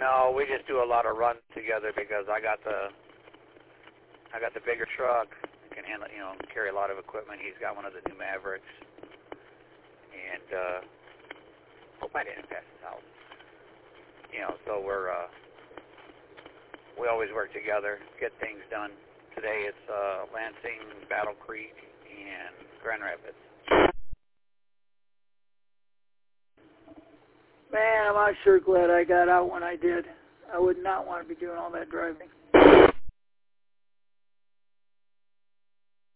No, we just do a lot of runs together because I got the bigger truck. Can handle, carry a lot of equipment. He's got one of the new Mavericks, and hope I didn't pass his house. So we always work together, get things done. Today it's Lansing, Battle Creek, and Grand Rapids. Man, I'm sure glad I got out when I did. I would not want to be doing all that driving.